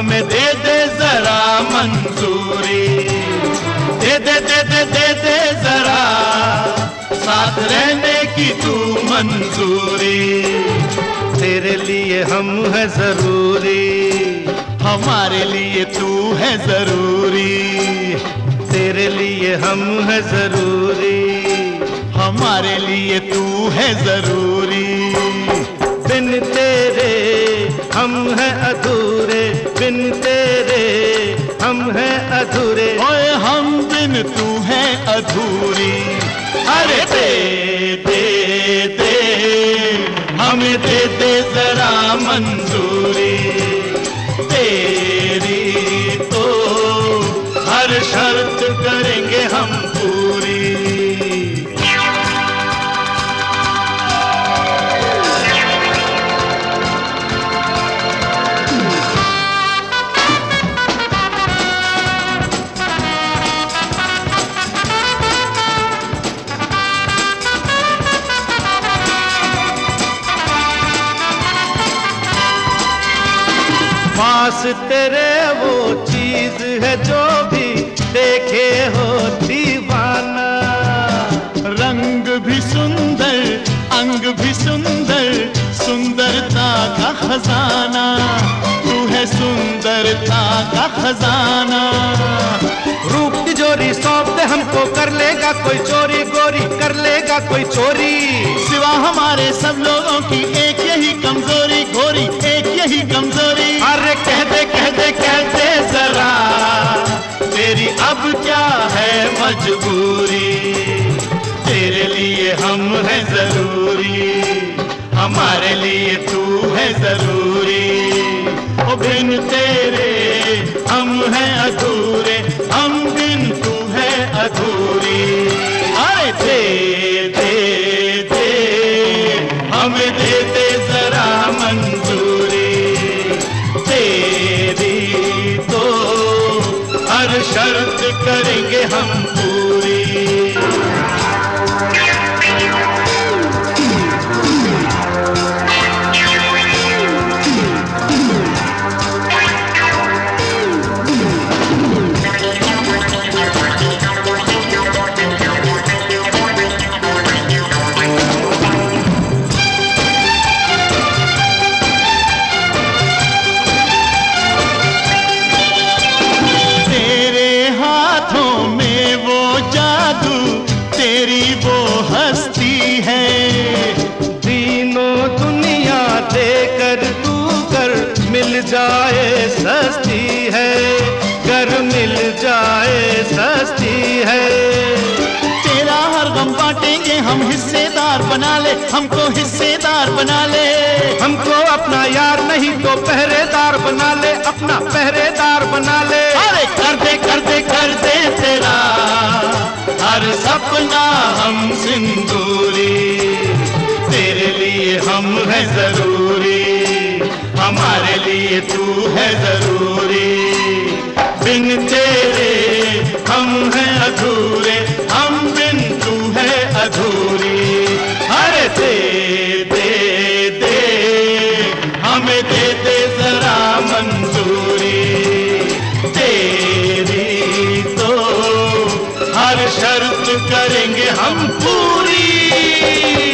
हमें दे दे जरा मंजूरी, दे दे दे दे दे दे जरा साथ रहने की तू मंजूरी। तेरे लिए हम है जरूरी, हमारे लिए तू है जरूरी। तेरे लिए हम है जरूरी, हमारे लिए तू है जरूरी। बिन तेरे हम हैं अधूरे, बिन तेरे हम हैं अधूरे। ओए हम बिन तू है अधूरी। अरे दे दे दे हमें दे दे जरा मंजूरी। तेरी तो हर शर्त करेंगे हम पूरी। पास तेरे वो चीज है जो भी देखे हो दीवाना। रंग भी सुंदर, अंग भी सुंदर, सुंदरता का खजाना। तू है सुंदरता का खजाना। रूप तिजोरी सौंप दे हमको, कर लेगा कोई चोरी, गोरी कर लेगा कोई चोरी। सिवा हमारे सब लोगों की एक यही कमजोरी, गोरी एक यही कमजोरी। अरे कह दे कह दे कह दे जरा तेरी अब क्या है मजबूरी। तेरे लिए हम हैं जरूरी, हमारे लिए तू है जरूरी। ओ बिन तेरे हम हैं अधूरे, हम बिन तू है अधूरी। अरे दे दे दे हमें दे दे जरा मंजूरी। तेरी तो हर शर्त करेंगे हम पूरी। तेरी वो हस्ती है, तीनों दुनिया देकर तू कर मिल जाए सस्ती है, कर मिल जाए सस्ती है। तेरा हर गम बांटेंगे हम, हिस्सेदार बना ले हमको, हिस्सेदार बना ले हमको। अपना यार नहीं तो पहरेदार बना ले, अपना पहरेदार बना ले। अरे कर दे कर दे कर दे तेरा हर सपना हम सिंदूरी। तेरे लिए हम हैं जरूरी, हमारे लिए तू है जरूरी। बिन तेरे हम हैं अधूरे, हम बिन तू है अधूरी। अरे दे दे दे हमें दे दे जरा मंजूरी। तेरी तो हर शर्त करेंगे हम पूरी।